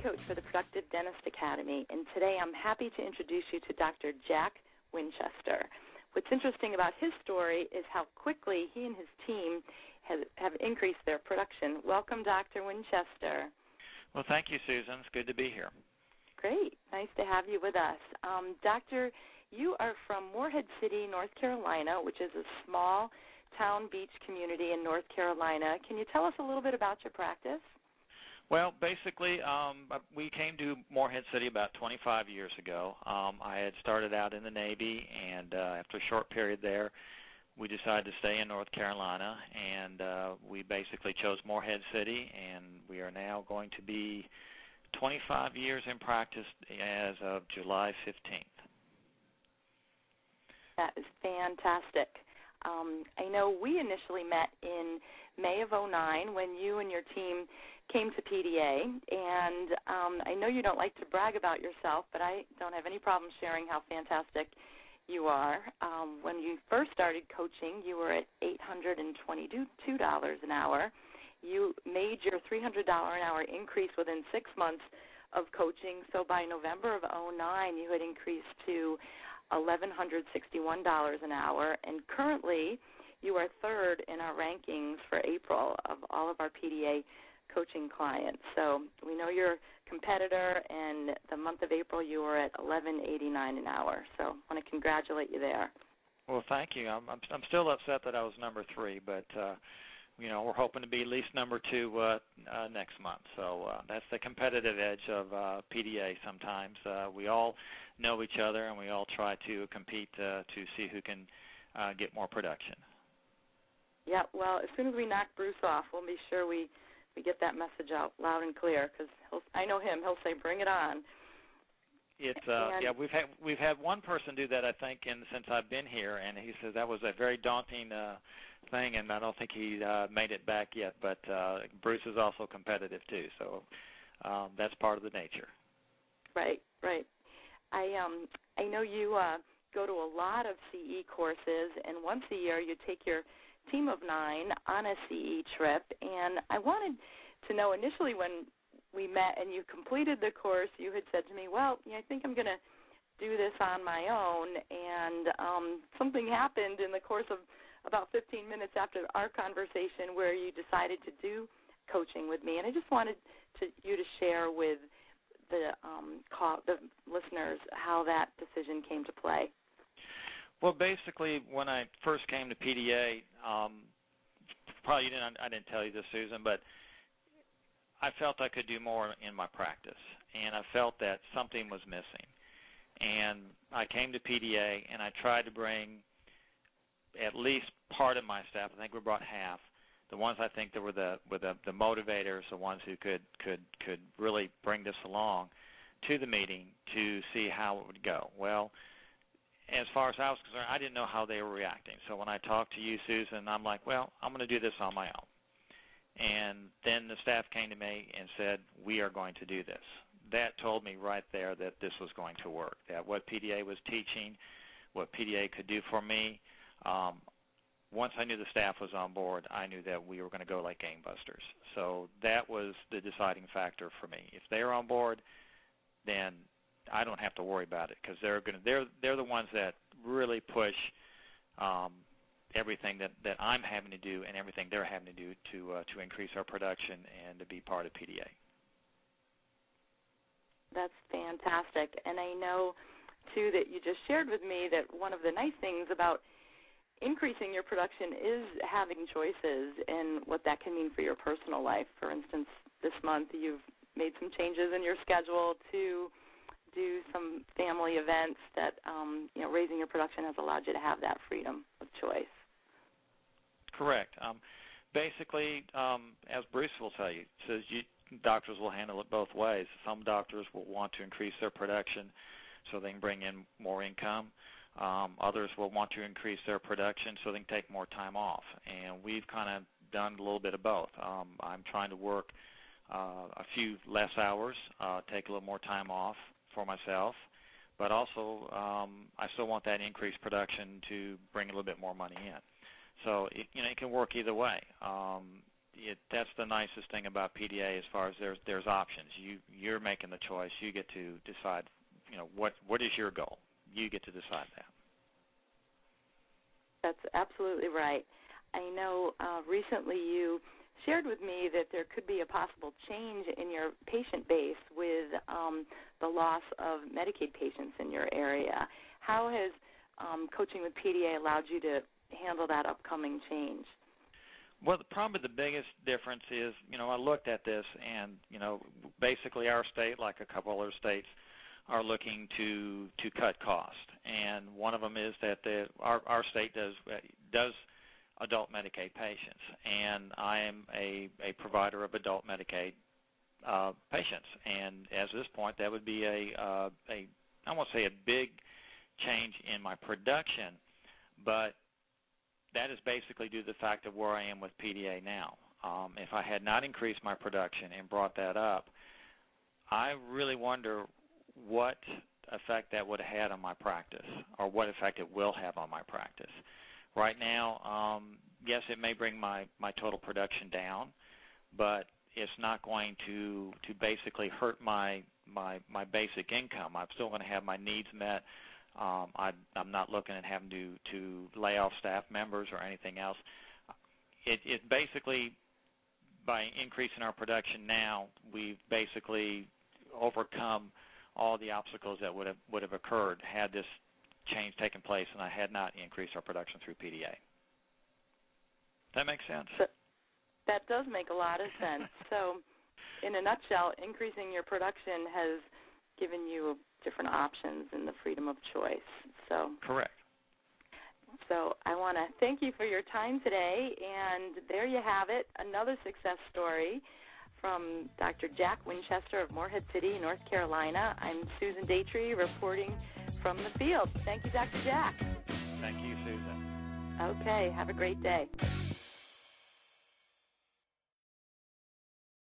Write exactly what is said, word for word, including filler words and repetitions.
coach for the Productive Dentist Academy, and today I'm happy to introduce you to Doctor Jack Winchester. What's interesting about his story is how quickly he and his team has, have increased their production. Welcome, Doctor Winchester. Well, thank you, Susan. It's good to be here. Great. Nice to have you with us. Um, Doctor, you are from Morehead City, North Carolina, which is a small town beach community in North Carolina. Can you tell us a little bit about your practice? Well, basically, um, we came to Morehead City about twenty-five years ago. Um, I had started out in the Navy, and uh, after a short period there, we decided to stay in North Carolina, and uh, we basically chose Morehead City, and we are now going to be twenty-five years in practice as of July fifteenth. That is fantastic. Um, I know we initially met in May of oh nine when you and your team came to P D A, and um, I know you don't like to brag about yourself, but I don't have any problem sharing how fantastic you are. Um, when you first started coaching, you were at eight hundred twenty-two dollars an hour. You made your three hundred dollars an hour increase within six months of coaching, so by November of oh nine, you had increased to one thousand one hundred sixty-one dollars an hour, and currently you are third in our rankings for April of all of our P D A coaching clients. So we know you're a competitor, and the month of April you were at eleven eighty-nine an hour. So I want to congratulate you there. Well, thank you. I'm, I'm, I'm still upset that I was number three, but uh, you know, we're hoping to be at least number two uh, uh, next month. So uh, that's the competitive edge of uh, P D A sometimes. Uh, we all know each other, and we all try to compete uh, to see who can uh, get more production. Yeah, well, as soon as we knock Bruce off, we'll be sure we, we get that message out loud and clear, because I know him. He'll say, bring it on. It's uh, yeah, we've had we've had one person do that, I think, in, since I've been here, and he says that was a very daunting uh, thing, and I don't think he uh, made it back yet. But uh, Bruce is also competitive too, so um, that's part of the nature. Right, right. I um I know you uh, go to a lot of C E courses, and once a year you take your team of nine on a C E trip, and I wanted to know initially when we met and you completed the course, you had said to me, well, you know, I think I'm going to do this on my own, and um, something happened in the course of about fifteen minutes after our conversation where you decided to do coaching with me, and I just wanted to, you to share with the, um, call, the listeners how that decision came to play. Well, basically, when I first came to P D A, um, probably you didn't, I didn't tell you this, Susan, but I felt I could do more in my practice, and I felt that something was missing. And I came to P D A, and I tried to bring at least part of my staff. I think we brought half. The ones I think that were the were the, the motivators, the ones who could, could, could really bring this along to the meeting to see how it would go. Well, as far as I was concerned, I didn't know how they were reacting. So when I talked to you, Susan, I'm like, well, I'm going to do this on my own. And then the staff came to me and said, we are going to do this. That told me right there that this was going to work, that what P D A was teaching, what P D A could do for me. Um, once I knew the staff was on board, I knew that we were going to go like gangbusters. So that was the deciding factor for me. If they're on board, then I don't have to worry about it, because they're going to they're they're the ones that really push um, everything that, that I'm having to do and everything they're having to do to uh, to increase our production and to be part of P D A. That's fantastic. And I know, too, that you just shared with me that one of the nice things about increasing your production is having choices and what that can mean for your personal life. For instance, this month you've made some changes in your schedule to do some family events that, um, you know, raising your production has allowed you to have that freedom of choice. Correct. Um, basically, um, as Bruce will tell you, says you, doctors will handle it both ways. Some doctors will want to increase their production so they can bring in more income. Um, others will want to increase their production so they can take more time off. And we've kind of done a little bit of both. Um, I'm trying to work uh, a few less hours, uh, take a little more time off for myself, but also um, I still want that increased production to bring a little bit more money in. So it, you know, it can work either way. Um, it, that's the nicest thing about P D A as far as there's there's options. You you're making the choice. You get to decide. You know what what is your goal. You get to decide that. That's absolutely right. I know uh, recently you shared with me that there could be a possible change in your patient base with um, the loss of Medicaid patients in your area. How has um, coaching with P D A allowed you to handle that upcoming change? Well, the, probably the biggest difference is, you know, I looked at this and, you know, basically our state, like a couple other states, are looking to to cut costs. And one of them is that the, our, our state does does adult Medicaid patients, and I am a, a provider of adult Medicaid uh, patients. And as of this point, that would be a, uh, a I won't say a big change in my production, but that is basically due to the fact of where I am with P D A now. Um, if I had not increased my production and brought that up, I really wonder what effect that would have had on my practice, or what effect it will have on my practice. Right now, um, yes, it may bring my, my total production down, but it's not going to to basically hurt my my my basic income. I'm still going to have my needs met. Um, I, I'm not looking at having to, to lay off staff members or anything else. It, it basically, by increasing our production now, we've basically overcome all the obstacles that would have would have occurred had this change taken place and I had not increased our production through P D A. Does that make sense? That does make a lot of sense. So, in a nutshell, increasing your production has given you different options and the freedom of choice. So correct. So I want to thank you for your time today, and there you have it, another success story from Doctor Jack Winchester of Morehead City, North Carolina. I'm Susan Daytree reporting from the field. Thank you, Doctor Jack. Thank you, Susan. Okay, have a great day.